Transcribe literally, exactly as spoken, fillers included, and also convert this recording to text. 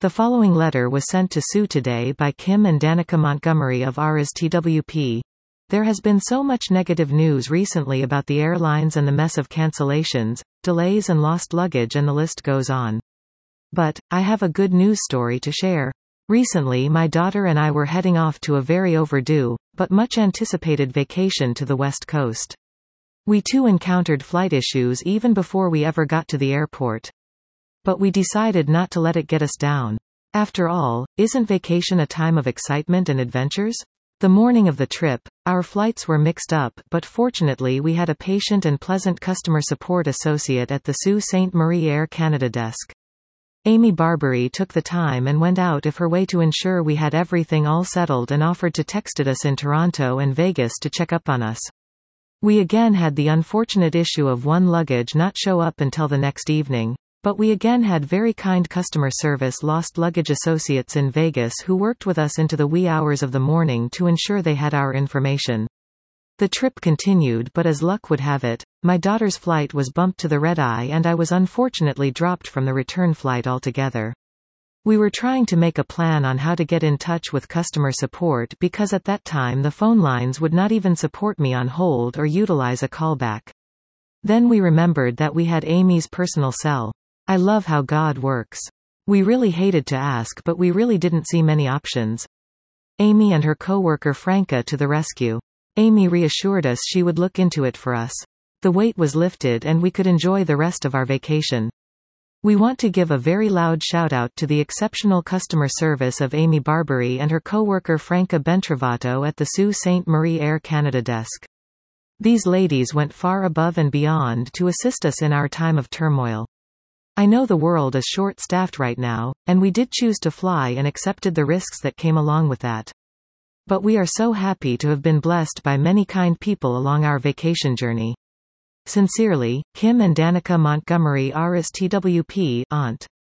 The following letter was sent to Sue today by Kim and Danica Montgomery of R S T W P. There has been so much negative news recently about the airlines and the mess of cancellations, delays and lost luggage, and the list goes on. But I have a good news story to share. Recently my daughter and I were heading off to a very overdue, but much anticipated vacation to the West Coast. We too encountered flight issues even before we ever got to the airport. But we decided not to let it get us down. After all, isn't vacation a time of excitement and adventures? The morning of the trip, our flights were mixed up, but fortunately we had a patient and pleasant customer support associate at the Sault Ste. Marie Air Canada desk. Amy Barbary took the time and went out of her way to ensure we had everything all settled and offered to text us in Toronto and Vegas to check up on us. We again had the unfortunate issue of one luggage not show up until the next evening. But we again had very kind customer service lost luggage associates in Vegas who worked with us into the wee hours of the morning to ensure they had our information. The trip continued, but as luck would have it, my daughter's flight was bumped to the red-eye and I was unfortunately dropped from the return flight altogether. We were trying to make a plan on how to get in touch with customer support because at that time the phone lines would not even support me on hold or utilize a callback. Then we remembered that we had Amy's personal cell. I love how God works. We really hated to ask, but we really didn't see many options. Amy and her coworker Franca to the rescue. Amy reassured us she would look into it for us. The weight was lifted and we could enjoy the rest of our vacation. We want to give a very loud shout out to the exceptional customer service of Amy Barbary and her coworker Franca Bentrovato at the Sault Ste. Marie Air Canada desk. These ladies went far above and beyond to assist us in our time of turmoil. I know the world is short-staffed right now, and we did choose to fly and accepted the risks that came along with that. But we are so happy to have been blessed by many kind people along our vacation journey. Sincerely, Kim and Danica Montgomery, R S T W P, Aunt.